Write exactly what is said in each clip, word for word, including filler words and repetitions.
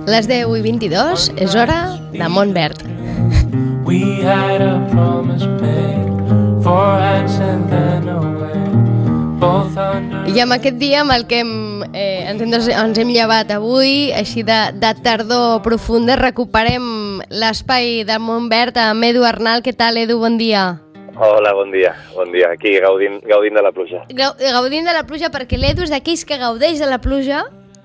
Les deu i vint-i-dos és hora de Montverd. We had a promise paid for hands and then away. Both under... I amb aquest dia amb el que hem, eh, ens, hem, ens hem llevat avui, així de, de tardor profunda, recuperem l'espai de Montverd amb Edu Arnal. Què tal, Edu? Bon dia. Hola, bon dia. Bon dia. Aquí, gaudint, gaudint de la pluja. Gaudint de la pluja, perquè l'Edu és d'aquells que gaudeix de la pluja.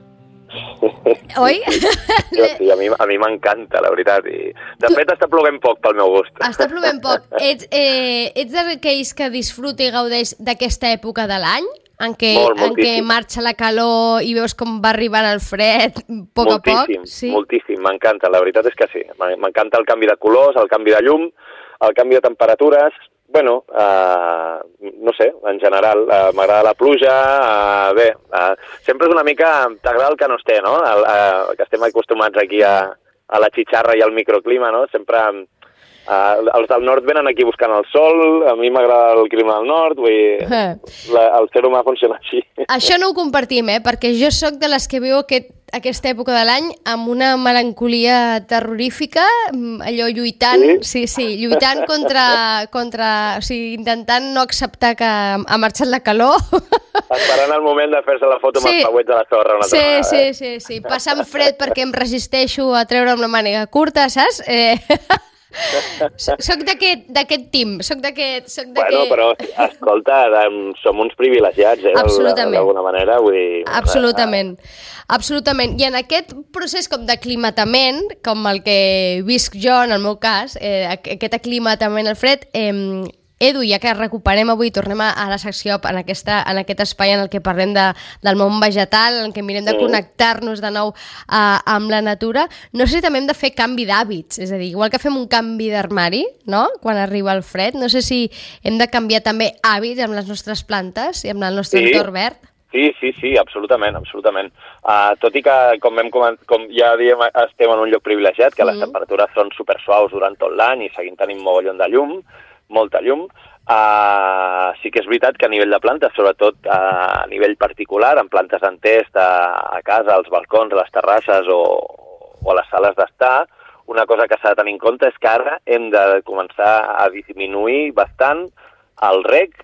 Oi? Jo, sí, a mi, a mi m'encanta, la veritat. I, de tu... fet, està plovent poc pel meu gust. Està plovent poc. Ets, eh, ets d'aquells que disfruta i gaudeix d'aquesta època de l'any? En què, Molt, en què marxa la calor i veus com va arribant el fred a poc moltíssim, a poc? Sí? Moltíssim, m'encanta. La veritat és que sí. M'encanta el canvi de colors, el canvi de llum, el canvi de temperatures. Bueno, uh, no sé, en general, uh, m'agrada la pluja, uh, bé, uh, sempre és una mica, t'agrada el que no es té, no? El, uh, que estem acostumats aquí a, a la xitxarra i al microclima, no? Sempre, uh, els del nord venen aquí buscant el sol, a mi m'agrada el clima del nord, vull dir, eh. la, el ser humà funciona així. Això no ho compartim, eh? Perquè jo sóc de les que viu aquest, aquesta època de l'any amb una melancolia terrorífica, allò lluitant, sí, sí, sí lluitant contra, contra, o sigui, intentant no acceptar que ha marxat la calor. Esperant el moment de fer-se la foto sí. amb els pauets de la sorra una altra sí, vegada. Sí, sí, sí, sí, passant fred perquè em resisteixo a treure amb la màniga curta, saps? Eh... Soc d'aquest team, soc d'aquest... Bueno, però, escolta, som uns privilegiats, eh? Absolutament. D'alguna manera, vull dir... Absolutament, absolutament. I en aquest procés com d'aclimatament, com el que visc jo, en el meu cas, eh, aquest aclimatament al fred... Eh, Edu, ja que recuperem avui, tornem a, a la secció, en, aquesta, en aquest espai en el que parlem de, del món vegetal, en què mirem de connectar-nos de nou uh, amb la natura. No sé si també hem de fer canvi d'hàbits, és a dir, igual que fem un canvi d'armari, no?, quan arriba el fred, no sé si hem de canviar també hàbits amb les nostres plantes i amb el nostre sí. entorn verd. Sí, sí, sí, absolutament, absolutament. Uh, tot i que, com, vam coment, com ja diem, estem en un lloc privilegiat, que mm. les temperatures són supersuaus durant tot l'any i seguim tenint mogollon de llum, molta llum, uh, sí que és veritat que a nivell de plantes, sobretot uh, a nivell particular, en plantes en test, a, a casa, als balcons, a les terrasses o, o a les sales d'estar, una cosa que s'ha de tenir en compte és que ara hem de començar a disminuir bastant el reg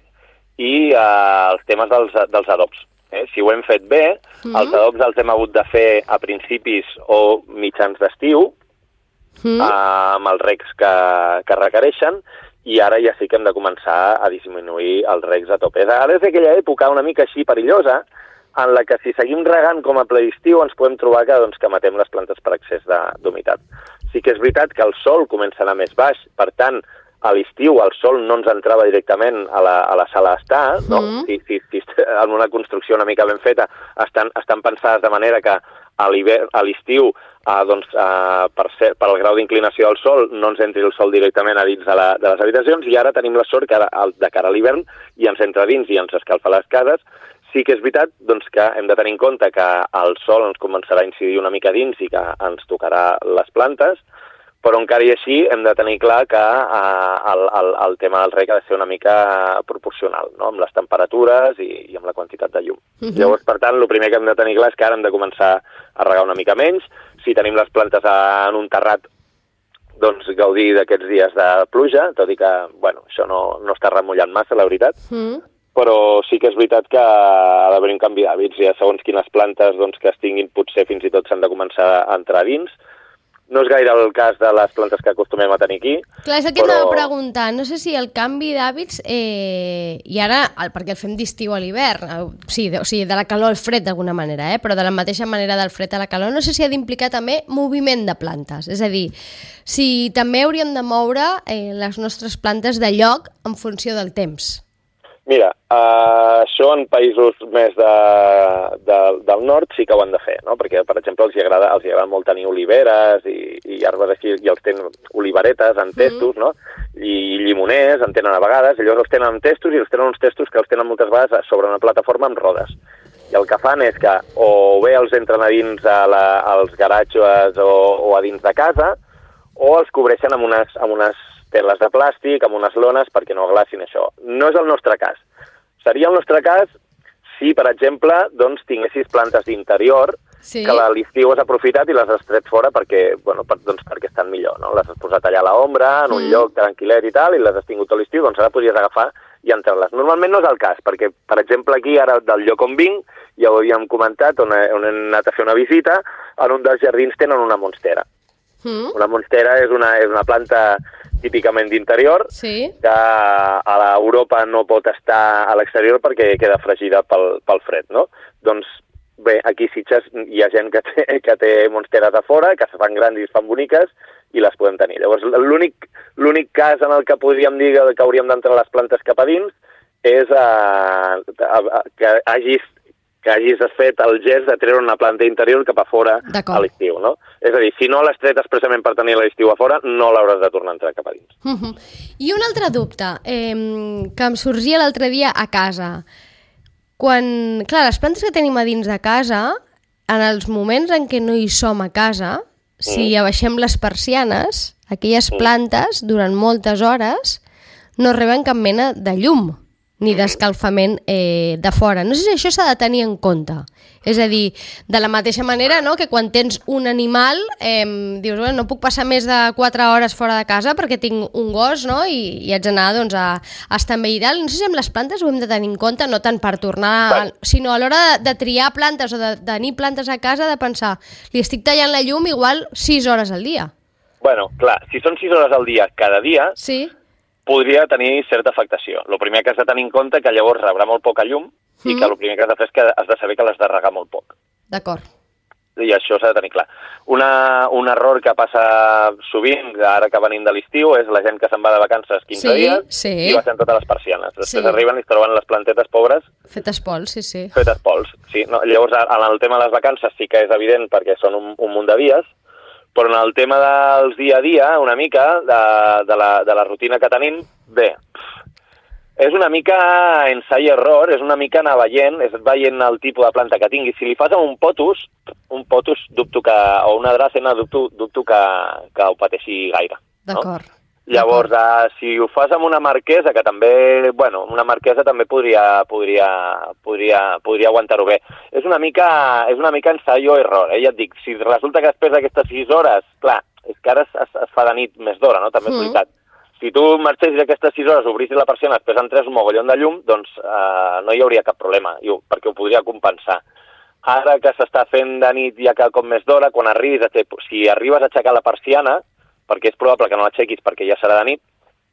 i uh, els temes dels, dels adobs. Eh? Si ho hem fet bé, mm. els adobs els hem hagut de fer a principis o mitjans d'estiu, mm. uh, amb els regs que, que requereixen, i ara ja sí que hem de començar a disminuir els regs a tope. Ara és aquella època una mica així perillosa, en la que si seguim regant com a ple d'estiu ens podem trobar que, doncs, que matem les plantes per excés d'humitat. Sí que és veritat que el sol comença a anar més baix, per tant, a l'estiu el sol no ens entrava directament a la, a la sala d'estar, no? Mm. Si, si, si en una construcció una mica ben feta estan, estan pensades de manera que a l'estiu, uh, doncs, uh, per, ser, per el grau d'inclinació del sol, no ens entri el sol directament a dins de, la, de les habitacions, i ara tenim la sort que ara, de cara a l'hivern i ens entra dins i ens escalfa les cases. Sí que és veritat, doncs, que hem de tenir en compte que el sol ens començarà a incidir una mica dins i que ens tocarà les plantes, però encara i així hem de tenir clar que uh, el, el, el tema del reg ha de ser una mica proporcional, no?, amb les temperatures i, i amb la quantitat de llum. Uh-huh. Llavors, per tant, el primer que hem de tenir clar és que ara hem de començar a regar una mica menys. Si tenim les plantes en un terrat, doncs gaudir d'aquests dies de pluja, tot i que, bueno, això no, no està remullant massa, la veritat. Uh-huh. Però sí que és veritat que ha d'haver un canvi d'hàbits, i segons quines plantes doncs, que es tinguin, potser fins i tot s'han de començar a entrar dins. No és gaire el cas de les plantes que acostumem a tenir aquí. Clar, és el que però... t'anava a preguntar. No sé si el canvi d'hàbits, eh, i ara, perquè el fem d'estiu a l'hivern, eh, sí, de, o sigui, de la calor al fred d'alguna manera, eh, però de la mateixa manera del fred a la calor, no sé si ha d'implicar també moviment de plantes. És a dir, si també hauríem de moure eh, les nostres plantes de lloc en funció del temps. Mira, uh, això en països més de, de, del nord sí que ho han de fer, no? Perquè, per exemple, els agrada, els agrada molt tenir oliveres i, i arbres així, i els tenen olivaretes en testos, mm. no? I llimoners en tenen a vegades, i llavors els tenen en testos, i els tenen uns testos que els tenen moltes vegades sobre una plataforma amb rodes. I el que fan és que o bé els entren a dins a la, als garatges o, o a dins de casa, o els cobreixen amb unes, amb unes teles de plàstic, amb unes lones, perquè no glacin això. No és el nostre cas. Seria el nostre cas si, per exemple, doncs, tinguessis plantes d'interior sí. que a l'estiu has aprofitat i les has tret fora perquè, bueno, per, doncs perquè estan millor, no? Les has posat allà a l'ombra, en un mm. lloc tranquil·let i tal, i les has tingut tot l'estiu, doncs ara podries agafar i entrar-les. Normalment no és el cas, perquè, per exemple, aquí, ara, del lloc on vinc, ja ho havíem comentat, on, on hem anat a fer una visita, en un dels jardins tenen una monstera. Mm. Una monstera és una, és una planta típicament d'interior, sí. que a l'Europa no pot estar a l'exterior perquè queda fregida pel, pel fred, no? Doncs bé, aquí a Sitges hi ha gent que té, que té monsteres a fora, que se fan grans i es fan boniques, i les podem tenir. Llavors, l'únic l'únic cas en el que podríem dir que hauríem d'entrar les plantes cap a dins és uh, que hagis que hagis fet el gest de treure una planta interior cap a fora a l'estiu, no? És a dir, si no l'has tret expressament per tenir l'estiu a fora, no l'hauràs de tornar a entrar cap a dins. Uh-huh. I un altre dubte eh, que em sorgia l'altre dia a casa. Quan, clar, les plantes que tenim a dins de casa, en els moments en què no hi som a casa, si mm. abaixem les persianes, aquelles plantes, durant moltes hores, no reben cap mena de llum, ni d'escalfament eh, de fora. No sé si això s'ha de tenir en compte. És a dir, de la mateixa manera, no?, que quan tens un animal, eh, dius, bueno, no puc passar més de quatre hores fora de casa perquè tinc un gos, no?, i, i haig d'anar, doncs, a, a estar amb ell i tal. No sé si amb les plantes ho hem de tenir en compte, no tant per tornar, a, sinó a l'hora de, de triar plantes o de, de tenir plantes a casa, de pensar, li estic tallant la llum igual sis hores al dia. Bueno, clar, si són sis hores al dia cada dia, sí. podria tenir certa afectació. El primer que has de tenir en compte que llavors rebrà molt poca llum mm. i que el primer que has de fer és que has de saber que l'has de regar molt poc. D'acord. I això s'ha de tenir clar. Una, un error que passa sovint, ara que venim de l'estiu, és la gent que se'n va de vacances quinze sí, dies sí. i baixen totes les persianes. Després sí. arriben i es troben les plantetes pobres... Fetes pols, sí, sí. Fetes pols, sí. No, llavors, en el tema de les vacances sí que és evident perquè són un, un munt de dies, però en el tema dels dia a dia, una mica, de, de, la, de la rutina que tenim, bé, és una mica ensai i error, és una mica anar veient, és veient el tipus de planta que tingui. Si li fas amb un potus, un potus dubto que, o una dràcena, dubto, dubto que, que ho pateixi gaire. D'acord. No? Llavors, uh, si ho fas amb una marquesa, que també, bueno, una marquesa també podria, podria, podria, podria aguantar-ho bé. És una mica, és una mica ensaio error, eh? Ja et dic, si resulta que després d'aquestes sis hores, clar, és que ara es, es, es fa de nit més d'hora, no? També és veritat. Mm. Si tu marxessis aquestes sis hores, obrissis la persiana, després entres un mogollon de llum, doncs uh, no hi hauria cap problema, jo, perquè ho podria compensar. Ara que s'està fent de nit ja cada cop més d'hora, quan arribis a, si arribes a aixecar la persiana, perquè és probable que no l'aixequis perquè ja serà de nit,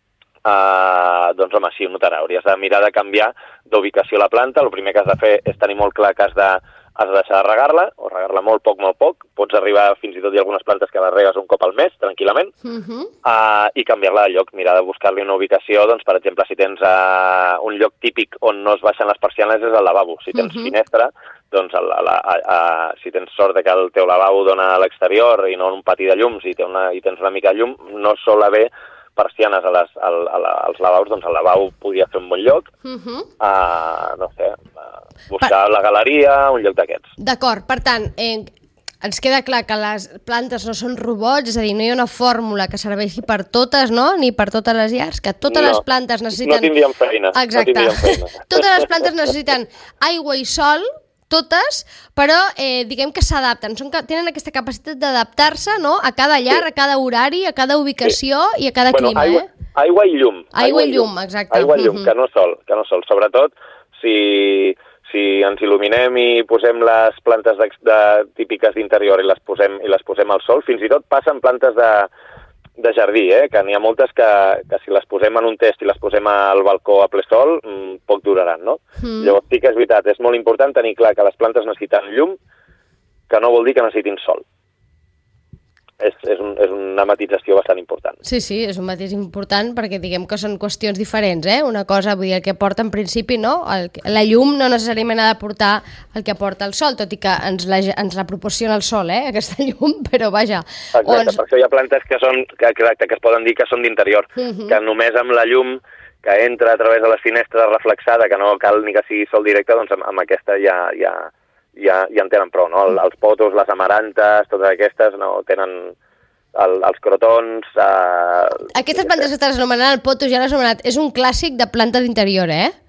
uh, doncs home, sí, ho notarà. Hauries de mirar de canviar d'ubicació la planta. El primer que has de fer és tenir molt clar que has de, has de deixar de regar-la, o regar-la molt poc, molt poc. Pots arribar fins i tot hi ha algunes plantes que les regues un cop al mes, tranquil·lament, uh-huh. uh, i canviar-la de lloc, mirar de buscar-li una ubicació. Doncs, per exemple, si tens uh, un lloc típic on no es baixen les persianes és el lavabo. Si tens uh-huh. finestra, doncs a, a, a, a, si tens sort de que el teu lavabo dona a l'exterior i no un pati de llums i, té una, i tens una mica de llum, no sol haver persianes a les, a, a, a, als lavabos, doncs el lavabo podria fer un bon lloc, uh-huh. uh, no sé, uh, buscar per... la galeria, un lloc d'aquests. D'acord, per tant, eh, ens queda clar que les plantes no són robots, és a dir, no hi ha una fórmula que serveixi per totes, no?, ni per totes les llars, que totes no, les plantes necessiten... No tindríem feina. Exacte. No tindríem feina. Totes les plantes necessiten aigua i sol, totes, però eh, diguem que s'adapten, Són, tenen aquesta capacitat d'adaptar-se, no?, a cada llar, sí. a cada horari, a cada ubicació sí. i a cada bueno, clima, aigua, eh? Aigua i llum. Aigua, aigua i llum, exacte. Aigua i llum, uh-huh. que no sol, que no sol. Sobretot, si, si ens il·luminem i posem les plantes de, de, típiques d'interior i les posem i les posem al sol, fins i tot passen plantes de, de jardí, eh? Que n'hi ha moltes que, que si les posem en un test i les posem al balcó a ple sol, mmm, poc duraran, no? Mm. Llavors sí que és veritat, és molt important tenir clar que les plantes necessiten llum, que no vol dir que necessitin sol. És, és, un, és una matització bastant important. Sí, sí, és un matís important perquè diguem que són qüestions diferents, eh? Una cosa, vull dir, el que porta en principi, no? El, la llum no necessàriament ha de portar el que porta el sol, tot i que ens la, ens la proporciona el sol, eh? Aquesta llum, però vaja... Exacte, ens... per això hi ha plantes que són, que, exacte, que es poden dir que són d'interior, uh-huh. que només amb la llum que entra a través de les finestres reflexada, que no cal ni que sigui sol directe, doncs amb, amb aquesta ja... ja Ja, ja en tenen prou, no? Els potos, les amarantes, totes aquestes, no? Tenen el, els crotons... Eh, Aquestes plantes que estàs anomenant, el poto ja l'has anomenat, és un clàssic de planta d'interior, eh?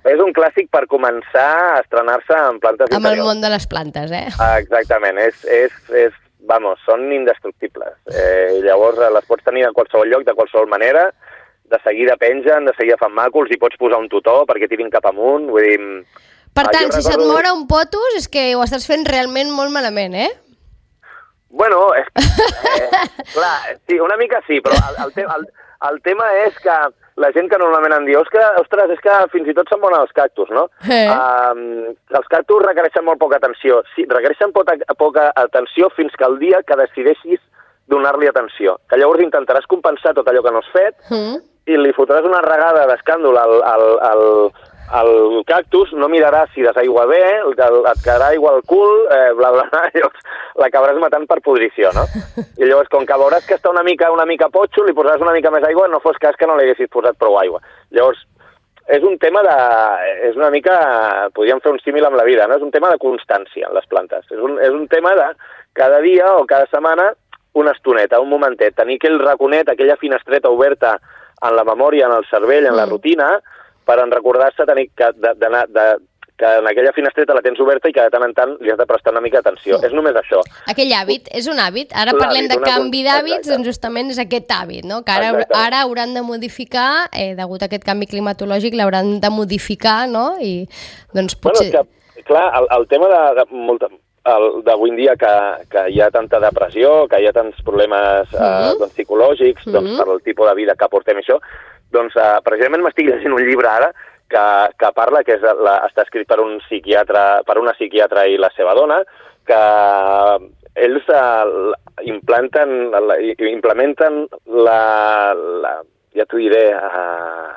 és un clàssic per començar a estrenar-se en plantes Amb interiors. el món de les plantes, eh? Ah, exactament, és, és, és, vamos, són indestructibles. Eh, llavors les pots tenir en qualsevol lloc, de qualsevol manera, de seguida pengen, de seguida fan màculs, i pots posar un tutor perquè tirin cap amunt, vull dir... Per ah, tant, si recordo... se't mora un potus és que ho estàs fent realment molt malament, eh? Bueno, és, eh, clar, sí, una mica sí, però el, el, te el, el tema és que la gent que normalment em diu, ostres, és que fins i tot se'n moren els cactus, no? Eh. Um, els cactus requereixen molt poca atenció. Sí, requereixen poca, poca atenció fins que el dia que decideixis donar-li atenció. Que llavors intentaràs compensar tot allò que no has fet mm. i li fotràs una regada d'escàndol al, al, al, al cactus, no miraràs si desaigua bé, et quedarà aigua al cul, eh, bla, bla, bla, llavors l'acabaràs matant per podrició, no? I llavors, com que veuràs que està una mica una mica potxo, li posaràs una mica més aigua, no fos cas que no li haguessis posat prou aigua. Llavors, és un tema de... és una mica... podríem fer un símil amb la vida, no? És un tema de constància en les plantes. És un, és un tema de cada dia o cada setmana una estoneta, un momentet, tenir aquell raconet, aquella finestreta oberta en la memòria, en el cervell, en la rutina, per en recordar-se tenir que, de, de, de, que en aquella finestreta la tens oberta i que de tant en tant li has de prestar una mica d'atenció. Sí. És només això. Aquell hàbit, és un hàbit. Ara parlem de canvi d'hàbits, doncs justament és aquest hàbit, no? Que ara, ara hauran de modificar, eh, degut a aquest canvi climatològic, l'hauran de modificar, no? I doncs potser... Bueno, que, clar, el, el tema de, de molta... d'avui en dia que, que hi ha tanta depressió, que hi ha tants problemes mm -hmm. eh, doncs, psicològics, mm -hmm. doncs, per el tipus de vida que portem això, doncs eh, precisament m'estic llegint un llibre ara que, que parla, que és la, està escrit per un psiquiatre, per una psiquiatra i la seva dona, que ells eh, implanten, la, implementen la, la ja t'ho diré, eh,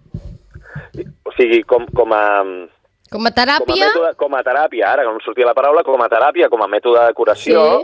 o sigui, com, com a... Com a teràpia? Com a, mètode, com a teràpia, ara que no em sortia la paraula, com a teràpia, com a mètode de curació, sí.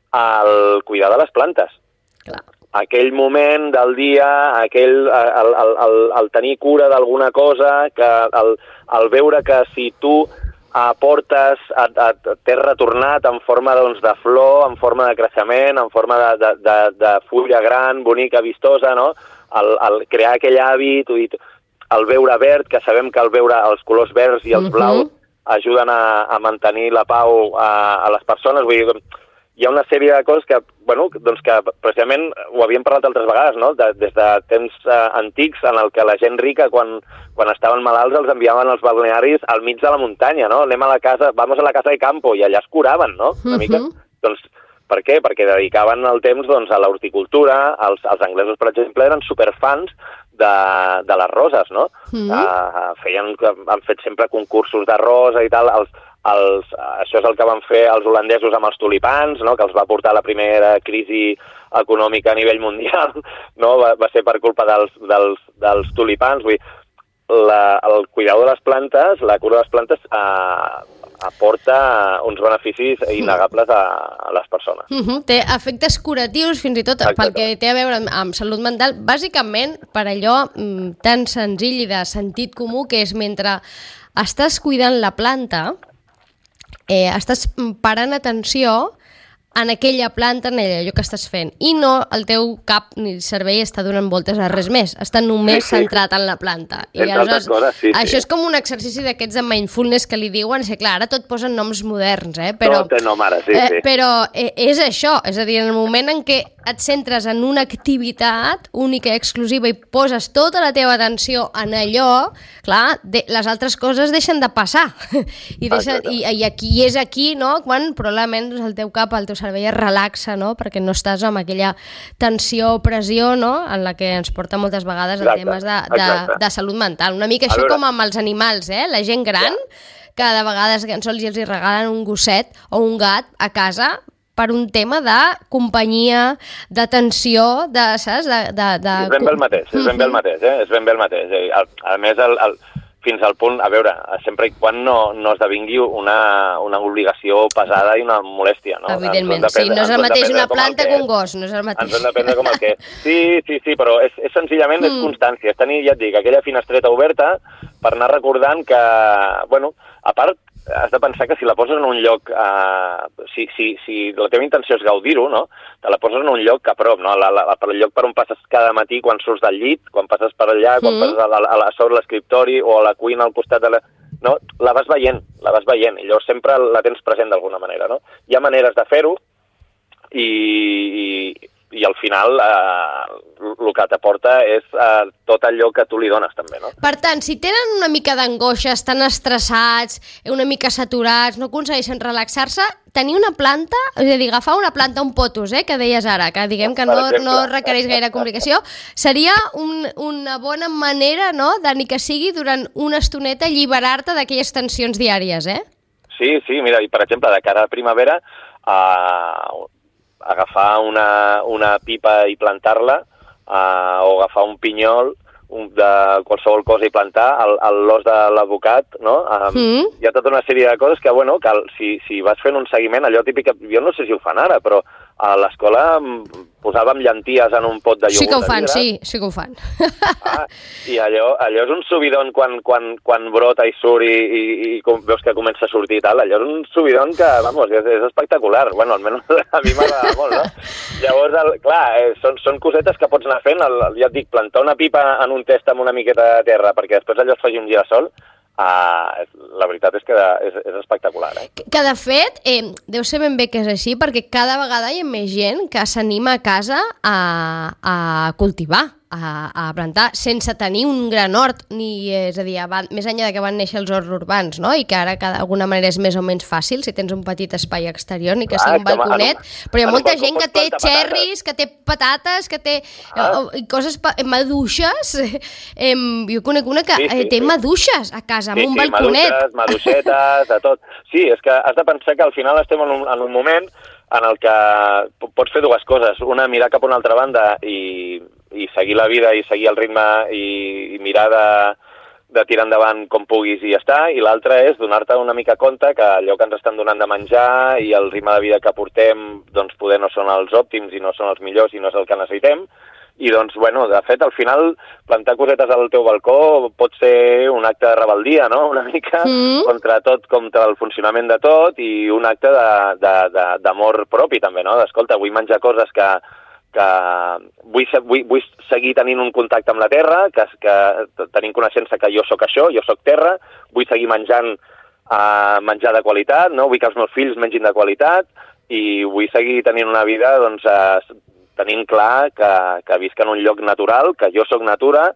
El cuidar de les plantes. Clar. Aquell moment del dia, aquell, el, el, el, el tenir cura d'alguna cosa, que el, el veure que si tu aportes, t'has retornat en forma doncs, de flor, en forma de creixement, en forma de, de, de, de fulla gran, bonica, vistosa, no? El, el crear aquell hàbit, el veure verd, que sabem que el veure els colors verds i els blaus uh-huh. ajuden a, a mantenir la pau a, a les persones. Vull dir, hi ha una sèrie de coses que, bueno, doncs que precisament ho havíem parlat altres vegades, no? De, des de temps eh, antics en el que la gent rica, quan, quan estaven malalts, els enviaven als balnearis al mig de la muntanya, no? Anem a la casa, vamos a la casa de campo, i allà es curaven, no? Una uh-huh. mica. Doncs, per què? Perquè dedicaven el temps doncs, a l'horticultura. Els, els anglesos, per exemple, eren superfans de, de les roses, no? Mm. Uh, feien, han fet sempre concursos de rosa i tal. Els, els, això és el que van fer els holandesos amb els tulipans, no? Que els va portar la primera crisi econòmica a nivell mundial, no? Va, va ser per culpa dels, dels, dels tulipans. Vull dir, la, el cuidador de les plantes, la cura de les plantes, uh, aporta uns beneficis innegables a, a les persones. Uh -huh. Té efectes curatius, fins i tot, exacte. Pel que té a veure amb, amb salut mental, bàsicament per allò mm, tan senzill i de sentit comú que és mentre estàs cuidant la planta, eh, estàs parant atenció en aquella planta, en allò que estàs fent. I no el teu cap ni cervell està donant voltes a res més. Està només sí, sí. centrat en la planta. I aleshores, coses, sí, això sí. és com un exercici d'aquests de mindfulness que li diuen. Sí, clar, ara tot posen noms moderns, eh? Però, tot té nom ara, sí, eh, sí. Però eh, és això. És a dir, en el moment en què et centres en una activitat única i exclusiva i poses tota la teva atenció en allò, clar, de, les altres coses deixen de passar. I, deixa, i, i aquí és aquí, no?, quan probablement doncs, el teu cap, el teu cervell es relaxa, no?, perquè no estàs amb aquella tensió o pressió, no?, en la que ens porta moltes vegades en temes de, de, de salut mental. Una mica això com amb els animals, eh? La gent gran, que de vegades que sols els hi regalen un gosset o un gat a casa per un tema de companyia, d'atenció, de, saps? De, de, de... És ben bé el mateix, és ben bé el mateix, eh? És ben bé el mateix. A, a més, el, el, fins al punt, a veure, sempre i quan no, no esdevingui una, una obligació pesada i una molèstia, no? Evidentment, sí, no és el mateix una planta que un gos, no és el mateix. Ens hem de prendre com el que és. Sí, sí, sí, però és, és senzillament mm. és constància, és tenir, ja et dic, aquella finestreta oberta per anar recordant que, bueno, a part, has de pensar que si la poses en un lloc, eh, si, si, si la teva intenció és gaudir-ho, no? Te la poses en un lloc a prop, no? La, la, per el lloc per on passes cada matí quan surts del llit, quan passes per allà, quan mm. passes a, la, a, la, a sobre l'escriptori o a la cuina al costat de la... No? La vas veient, la vas veient, i llavors sempre la tens present d'alguna manera, no? Hi ha maneres de fer-ho i, i, i al final eh, el que t'aporta és eh, tot allò que tu li dones també, no? Per tant, si tenen una mica d'angoixa, estan estressats, una mica saturats, no aconsegueixen relaxar-se, tenir una planta, és a dir, agafar una planta, un potos, eh, que deies ara, que diguem que no, no requereix gaire complicació, seria un, una bona manera, no?, de ni que sigui durant una estoneta alliberar-te d'aquelles tensions diàries, eh? Sí, sí, mira, i per exemple, de cara a primavera, eh, agafar una, una pipa i plantar-la, eh, o agafar un pinyol, un, de qualsevol cosa i plantar, el l'os de l'advocat, no? Um, mm. Hi ha tota una sèrie de coses que, bueno, que si, si vas fent un seguiment, allò típic, jo no sé si ho fan ara, però a l'escola posàvem llenties en un pot de iogurt. Sí que ho fan, sí, sí que ho fan. Ah, i allò, allò és un subidon quan, quan, quan brota i surt i, i, i com, veus que comença a sortir i tal, allò és un subidon que, vamos, és, és espectacular. Bueno, almenys a mi m'agrada molt, no? Llavors, el, clar, eh, són, són cosetes que pots anar fent, el, ja et dic, plantar una pipa en un test amb una miqueta de terra perquè després allò es faci un girassol. Uh, la veritat és que és, és espectacular, eh? Que de fet, eh, deu ser ben bé que és així, perquè cada vegada hi ha més gent que s'anima a casa a, a cultivar, a, a plantar, sense tenir un gran hort, ni, és a dir, van, més enllà de que van néixer els horts urbans, no?, i que ara d'alguna manera és més o menys fàcil, si tens un petit espai exterior, ni que sigui un balconet, però hi ha molta gent que té xerris, que té patates, que té ah. eh, coses, maduixes, eh, jo conec una que sí, sí, té sí. maduixes a casa, amb sí, un sí, balconet. Maduixes, maduixetes, de tot. Sí, és que has de pensar que al final estem en un, en un moment en el que pots fer dues coses. Una, mirar cap a una altra banda i, i seguir la vida i seguir el ritme i, i mirar de, de tirar endavant com puguis i ja està. I l'altra és donar-te una mica compte que allò que ens estan donant de menjar i el ritme de vida que portem, doncs poder no són els òptims i no són els millors i no és el que necessitem. I doncs, bueno, de fet, al final, plantar cosetes al teu balcó pot ser un acte de rebeldia, no?, una mica, mm. contra tot, contra el funcionament de tot, i un acte d'amor propi, també, no?, d'escolta, vull menjar coses que, que vull, vull, vull seguir tenint un contacte amb la terra, que, que tenint coneixença que jo sóc això, jo sóc terra, vull seguir menjant uh, menjar de qualitat, no?, vull que els meus fills mengin de qualitat, i vull seguir tenint una vida, doncs, uh, tenint clar que, que visc en un lloc natural, que jo sóc natura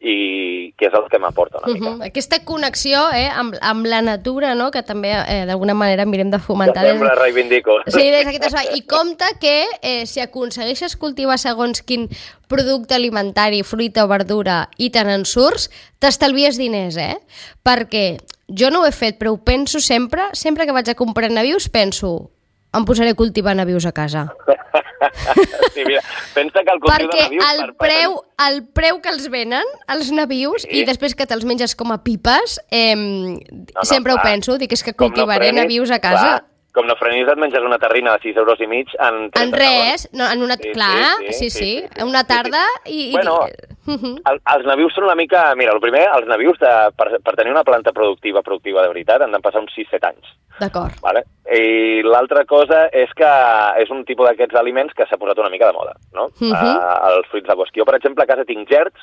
i que és el que m'aporta una mica. Uh -huh. Aquesta connexió eh, amb, amb la natura, no?, que també eh, d'alguna manera mirem de fomentar. Que sempre reivindico. Sí, des d'aquest espai. I compte que eh, si aconsegueixes cultivar segons quin producte alimentari, fruita o verdura, i te n'en surts, t'estalvies diners, eh? Perquè jo no ho he fet, però ho penso sempre, sempre que vaig a comprar nabius, penso, em posaré a cultivar nabius a casa. Sí, mira, pensa que el cultiu perquè de nabius... el preu, el preu que els venen, els nabius, sí. i després que te'ls menges com a pipes, eh, no, no, sempre clar. Ho penso, dic, és que cultivaré no frenis, nabius a casa. Clar. Com no frenis et menges una terrina de sis euros i mig en En res, no, en una... Sí, clar, sí, sí, sí, sí, sí, sí. Una tarda sí, sí. i... Bueno, uh-huh. el, els nabius són una mica... Mira, el primer, els nabius, de, per, per tenir una planta productiva, productiva de veritat, han de passar uns sis set anys. D'acord. Vale? I l'altra cosa és que és un tipus d'aquests aliments que s'ha posat una mica de moda, no? Uh-huh. uh, els fruits de bosc. Jo, per exemple, a casa tinc gerds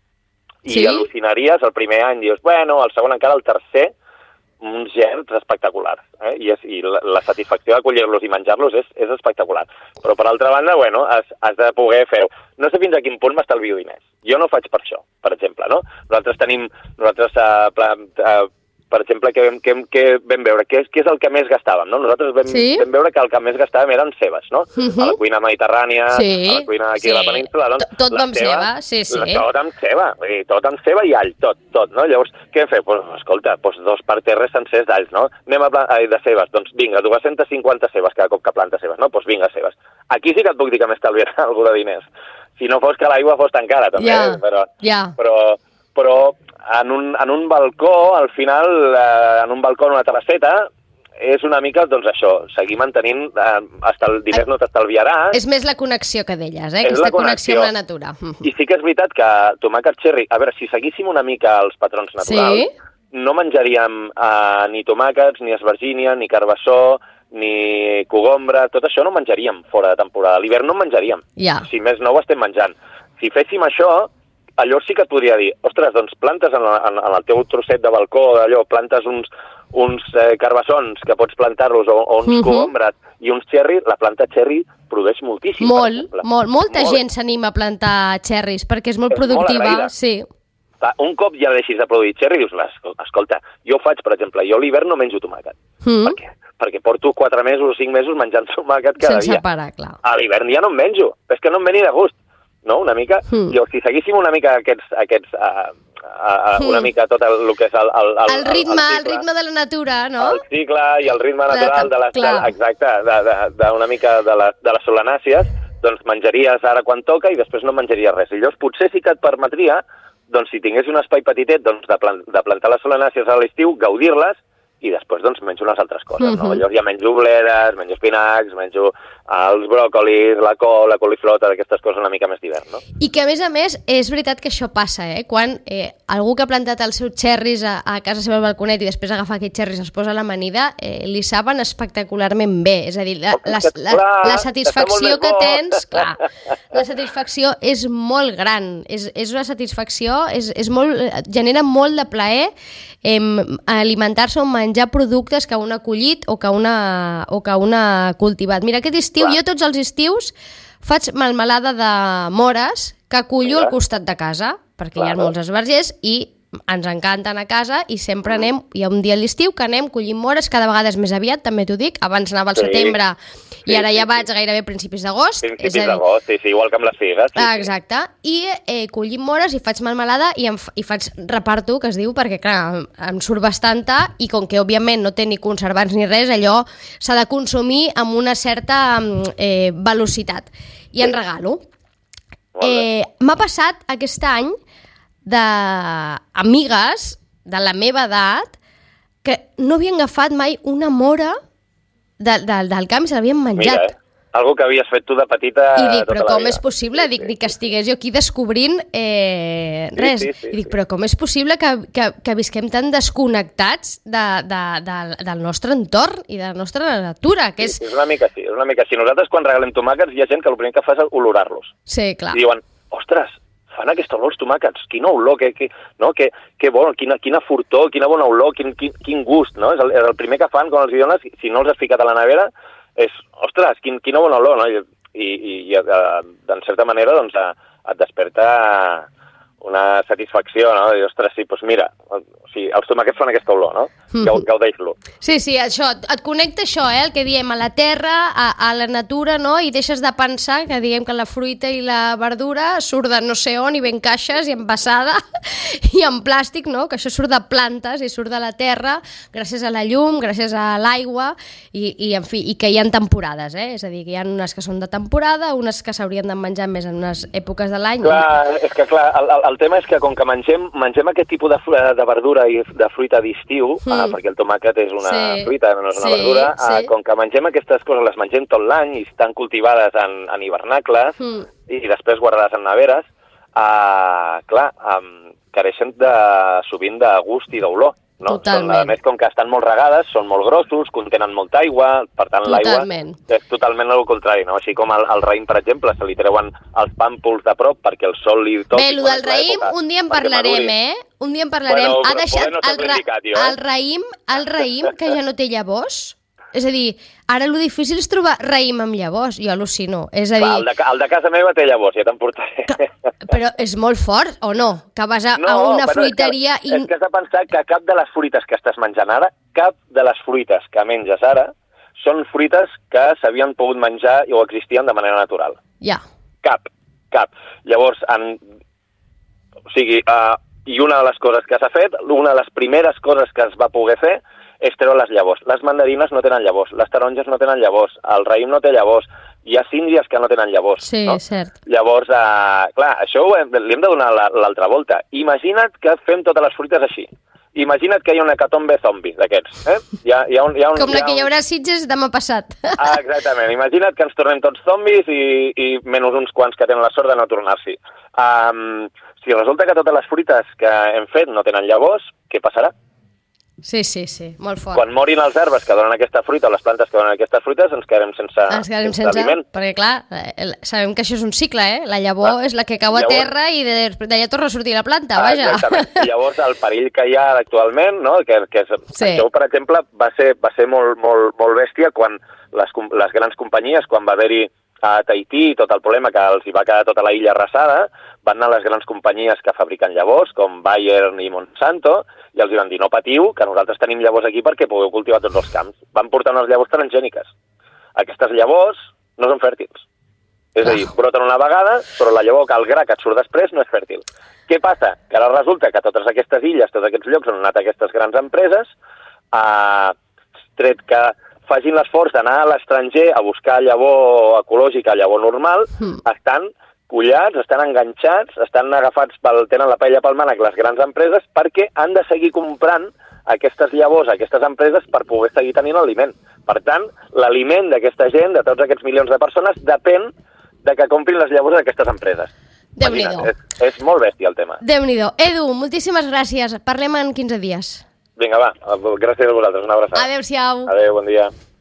i sí? al·lucinaries el primer any, dius, bueno, el segon encara, el tercer, uns gerds espectaculars, eh? I, és, i la, la satisfacció de collir-los i menjar-los és, és espectacular. Però, per altra banda, bueno, has, has de poder fer-ho. No sé fins a quin punt m'estalvio diners. Jo no ho faig per això, per exemple, no? Nosaltres tenim, nosaltres, uh, pla, uh, per exemple, que vam, que, que vam veure què és, què és el que més gastàvem, no? Nosaltres vam, sí? vam veure que el que més gastàvem eren cebes, no? Uh-huh. A la cuina mediterrània, sí. a la cuina d'aquí sí. de la península, doncs... Tot amb ceba, sí, sí. Tot amb ceba, tot amb ceba i all, tot, tot, no? Llavors, què hem fet? Pues, escolta, pues dos parterres sencers d'alls, no? Anem a pla... de cebes, doncs vinga, dues-centes cinquanta cebes cada cop que planta cebes, no? Doncs vinga, cebes. Aquí sí que et puc dir que m'estalviarà algú de diners. Si no fos que l'aigua fos tan cara, també, yeah. però... Yeah. però però en un, en un balcó, al final, eh, en un balcó, en una terrasseta, és una mica, doncs això, seguir mantenint, eh, hasta el diners no t'estalviarà. És més la connexió que deies, eh? Aquesta connexió amb la natura. I sí que és veritat que tomàquet cherry, a veure, si seguíssim una mica els patrons naturals, sí? no menjaríem uh, ni tomàquets, ni esvergínia, ni carbassó, ni cogombra, tot això no menjaríem fora de temporada. A l'hivern no en menjaríem. Yeah. Si més no ho estem menjant. Si féssim això, allò sí que et podria dir, ostres, doncs plantes en, en, en el teu trosset de balcó, allò, plantes uns, uns eh, carbassons que pots plantar-los, o, o uns uh-huh. cogombres i uns cherry, la planta cherry produeix moltíssim. Molt, molt. Molta molt. gent s'anima a plantar cherries perquè és molt és productiva. Molt sí. Un cop ja deixis de produir cherry, dius, escolta, jo ho faig, per exemple, jo a l'hivern no menjo tomàquet. Mm. Per què? Perquè porto quatre mesos o cinc mesos menjant tomàquet cada Sense dia. parar, clar. A l'hivern ja no en menjo, és que no em ve ni de gust. No? Una mica, mm. jo, si seguíssim una mica aquests, aquests uh, uh, una mica tot el, el que és el, el, el, el ritme, el, el, el ritme de la natura, no? El cicle i el ritme natural la, de les, de, exacte, d'una mica de, la, de les solanàcies, doncs menjaries ara quan toca i després no menjaries res. I llavors potser sí que et permetria, doncs si tingués un espai petitet, doncs de, plant, de plantar les solanàcies a l'estiu, gaudir-les, i després doncs menjo unes altres coses, no? Mm-hmm. Llavors ja menjo bledes, menjo espinacs, menjo els bròcolis, la col, la coliflor, totes aquestes coses una mica més d'hivern, no? I que a més a més és veritat que això passa, eh? Quan eh, algú que ha plantat els seus xerris a, a casa seva al balconet i després agafa aquests xerris i els posa a l'amanida, eh, li saben espectacularment bé, és a dir, la, la, la, la satisfacció que tens, clar, la satisfacció és molt gran, és, és una satisfacció, és, és molt, genera molt de plaer eh, alimentar-se o menjar productes que un ha collit o que un ha, o que un ha cultivat. Mira, aquest estiu, clar. jo tots els estius faig melmelada de mores que cullo al costat de casa, perquè clar. hi ha molts esvergers i ens encanten a casa i sempre anem, hi ha un dia a l'estiu que anem collint mores, cada vegada és més aviat, també t'ho dic, abans anava al sí. setembre i ara sí, ja sí, vaig sí. gairebé a principis d'agost. Principis d'agost, sí, sí, igual que amb les figues. Sí, exacte, i eh, collim mores i faig melmelada i, em, i faig reparto, que es diu, perquè clar, em, em surt bastanta i com que òbviament no té ni conservants ni res, allò s'ha de consumir amb una certa eh, velocitat. I sí. en regalo. Eh, M'ha passat aquest any d'amigues de la meva edat que no havien agafat mai una mora de, de, del camp i se l'havien menjat. Mira, eh? Algo que havies fet tu de petita I dic, tota però com la vida. és possible? Sí, dic, sí, dic que estigués jo aquí descobrint eh, res. Sí, sí, sí, I dic, sí. però com és possible que, que, que visquem tan desconnectats de, de, de, del nostre entorn i de la nostra natura? Que és... Sí, és una mica així, és una mica així. Nosaltres quan regalem tomàquets hi ha gent que el primer que fa és olorar-los. Sí, clar. I diuen, ostres, fan aquesta olor els tomàquets, quina olor, que, que, no? que, que bon, quina, quina furtor, quina bona olor, quin, quin, quin gust, no? És el, és el primer que fan quan els hi dones, si no els has ficat a la nevera, és, ostres, quin, quina bona olor, no? I, i, i en certa manera, doncs, et desperta una satisfacció, no? I, ostres, sí, doncs mira, o sigui, els tomàquets fan aquesta olor, no? Gaudeix-lo. Sí, sí, això, et connecta això, eh, el que diem, a la terra, a, a la natura, no? I deixes de pensar que diguem que la fruita i la verdura surt de no sé on i ben caixes i envasada i en plàstic, no? Que això surt de plantes i surt de la terra gràcies a la llum, gràcies a l'aigua i, i, en fi, i que hi ha temporades, eh? És a dir, que hi ha unes que són de temporada, unes que s'haurien de menjar més en unes èpoques de l'any. Clar, és que clar, el, el tema és que com que mengem, mengem aquest tipus de, de verdura i de fruita d'estiu, mm. ah, perquè el tomàquet és una sí. fruita, no és una sí, verdura, sí. ah, com que mengem aquestes coses, les mengem tot l'any i estan cultivades en, en hivernacles mm. i després guardades en neveres, ah, clar, um, careixen de, sovint de gust i d'olor. No? Són, a més, com que estan molt regades, són molt grossos, contenen molta aigua, per tant l'aigua és totalment el contrari, no? Així com el, el raïm, per exemple, se li treuen els pàmpols de prop perquè el sol li toqui. Bé, el del raïm època, un dia en parlarem, eh? Un dia en parlarem. Bueno, ha deixat no el, ra jo, eh? el raïm, el raïm que ja no té llavors. És a dir, ara el difícil és trobar raïm amb llavors, jo al·lucino. És a dir... Va, el, de, el de casa meva té llavors, ja te'n portaré. Però és molt fort, o no? Que vas a, no, a una fruiteria... És que, i... és que has de pensar que cap de les fruites que estàs menjant ara, cap de les fruites que menges ara, són fruites que s'havien pogut menjar o existien de manera natural. Ja. Cap, cap. Llavors, en... o sigui, uh, i una de les coses que s'ha fet, una de les primeres coses que es va poder fer, és treure les llavors. Les mandarines no tenen llavors, les taronges no tenen llavors, el raïm no té llavors, hi ha síndies que no tenen llavors. Sí, no? cert. Llavors, eh, clar, això ho hem, li hem de donar l'altra volta. Imagina't que fem totes les fruites així. Imagina't que hi ha una hecatombe zombi d'aquests. Eh? Hi ha, hi ha un, hi ha un, Com la hi ha que hi haurà un... Sitges demà passat. Ah, exactament. Imagina't que ens tornem tots zombis i, i menys uns quants que tenen la sort de no tornar-s'hi. Um, si resulta que totes les fruites que hem fet no tenen llavors, què passarà? Sí, sí, sí, molt fort. Quan morin els arbres que donen aquesta fruita o les plantes que donen aquestes fruites, ens quedarem sense, ens quedarem sense, sense aliment. Perquè, clar, sabem que això és un cicle, eh? La llavor ah, és la que cau a llavors, terra i d'allà torna a sortir la planta, ah, vaja. Exactament. I llavors, el perill que hi ha actualment, no? que, que és, sí. Això, per exemple, va ser, va ser molt, molt, molt bèstia quan les, les grans companyies, quan va haver-hi a Tahití tot el problema que els hi va quedar tota la illa arrasada, van anar les grans companyies que fabriquen llavors, com Bayer i Monsanto, i els van dir, no patiu, que nosaltres tenim llavors aquí perquè podeu cultivar tots els camps. Van portar unes llavors transgèniques. Aquestes llavors no són fèrtils. És a dir, broten una vegada, però la llavor, que el gra que et surt després, no és fèrtil. Què passa? Que ara resulta que totes aquestes illes, tots aquests llocs on han anat aquestes grans empreses, eh, tret que facin l'esforç d'anar a l'estranger a buscar llavor ecològica, llavor normal, mm. estan collats, estan enganxats, estan agafats, pel, tenen la paella pel mànec les grans empreses perquè han de seguir comprant aquestes llavors, aquestes empreses, per poder seguir tenint aliment. Per tant, l'aliment d'aquesta gent, de tots aquests milions de persones, depèn de que comprin les llavors d'aquestes empreses. Déu-n'hi-do. És, és molt bèstia el tema. Déu-n'hi-do. Edu, moltíssimes gràcies. Parlem en quinze dies. Vinga, va. Gràcies a vosaltres. Una abraçada. Adéu-siau. Adéu, bon dia.